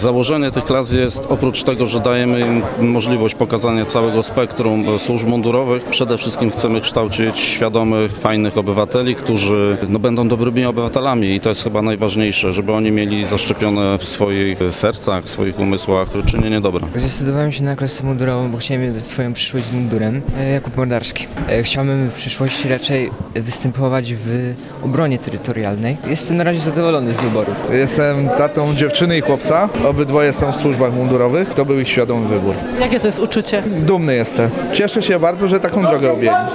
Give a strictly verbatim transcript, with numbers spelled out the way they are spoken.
Założenie tych klas jest, oprócz tego, że dajemy im możliwość pokazania całego spektrum służb mundurowych, przede wszystkim chcemy kształcić świadomych, fajnych obywateli, którzy no, będą dobrymi obywatelami i to jest chyba najważniejsze, żeby oni mieli zaszczepione w swoich sercach, w swoich umysłach czynienie dobra. Zdecydowałem się na klasę mundurową, bo chciałem mieć swoją przyszłość z mundurem. Jakub Mordarski. Chciałbym w przyszłości raczej występować w obronie terytorialnej. Jestem na razie zadowolony z wyborów. Jestem tatą dziewczyny i chłopca. Obydwoje są w służbach mundurowych. To był ich świadomy wybór. Jakie to jest uczucie? Dumny jestem. Cieszę się bardzo, że taką drogę objęli.